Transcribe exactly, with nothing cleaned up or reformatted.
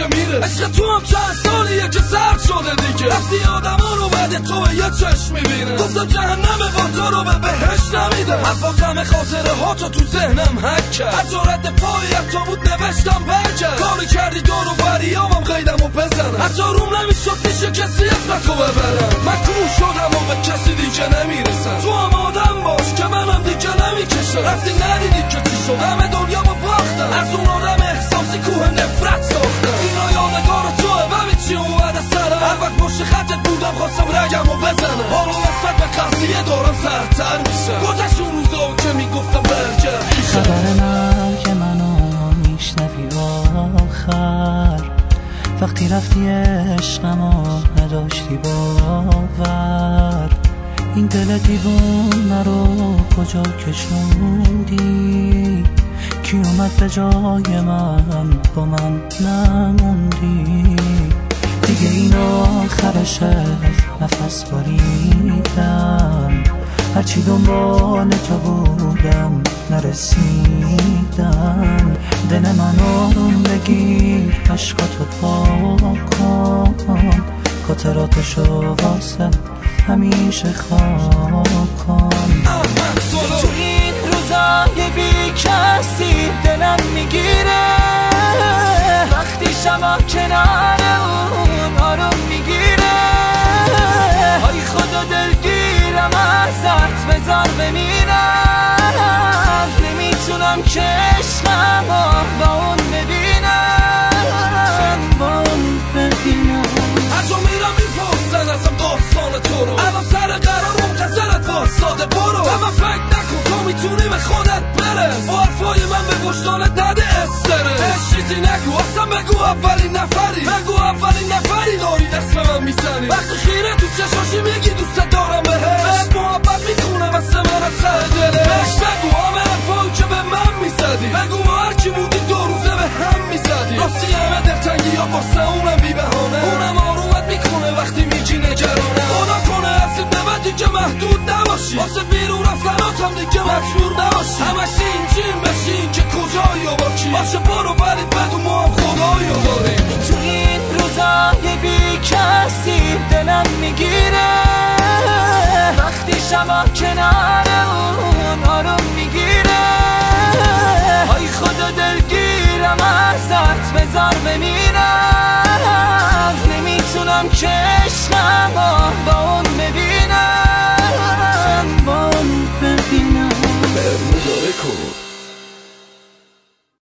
که میره. عشق تو هم چند سالیه که سرد شده دیگه. رفتی آدما رو بعد تو به یه چشم میبینه. گفتم جهنم با تو رو به بهشت نمیده. حرفاتم خاطره ها تو تو ذهنم حک کرد. از رد پایت تو بود نوشتم برگرد. کاری کردی دور و بریامم قیدمو بزنم. حتی روم نمیشد میشه کسی اسم تو ببرم. من کور شدم و به کسی دیگه نمیرسم. تو هم آدم باش که منم دیگه نمیکشم. رفتی ندیدی که چی شد همه دنیا با باختم. از اون آدم احساسی کوه نفرت ساختم. اینا یادگار توه ببین چی اومده سرم. هر وقت پشت خطت بودم خواستم رگمو بزنم. حالا نسبت به قضیه دارم سردتر میشم. گذشت اون روزا که میگفتم برگرد. خبر مرگ منو میشنوی آخر وقتی رفتی عشقمو نداشتی باور. این دل دیوونه رو کجا کشوندی؟ کی اومد به جای من با من نموندی؟ دیگه این آخرشه نفس بریدم. هرچی دنبال تو بودم نرسیدم. دل من آروم بگیر عشقاتو پاک کن. خاطراتشو واسه همیشه خاک کن. تو این روزای بی کسی دلم میگیره. وقتی شما کنار اون آروم میگیره. های خدا دلگیرم ازت بذار بمیرم. نمیتونم که عشقمو با اون ببینم با اون ببینم. از اون میرم میپرسن ازم داستان تو رو. الان سر قرار منتظرت واساده برو. و من فکر نکن تو میتونی به خودت برس. با حرفای من به وجدانت نده استرس. هیچ چیزی نگو اصلا بگو اولین نفری. بگو اولین نفری داری دست به من میزنی. وقتی خیره تو چشاشی میگی دوست دارم بهش. بهت محبت میکنه مثل من از سر دلش. بهش بگو همه حرفایی که به من میزدی. بگو ما هرچی بودی دو روزه به هم میزدی. راستی همه دلتنگی ها واسه اونم بی بهانه. اونم آرومت میکنه وقتی میگی نگرانه. خدا کنه هستیم نبدی که محدود نباشی. واسه بیرون رفتناتم دیگه مجبور نباشی. همش این جیم بشین که کجایی و با کی. باشه برو برید بدون ما هم خدایی رو داریم. تو این روزای بی کسی دلم میگیره. وقتی شما کنار اون آروم میگیره. های خدا دلگیرم ازت بذار بمیرم. نمیتونم که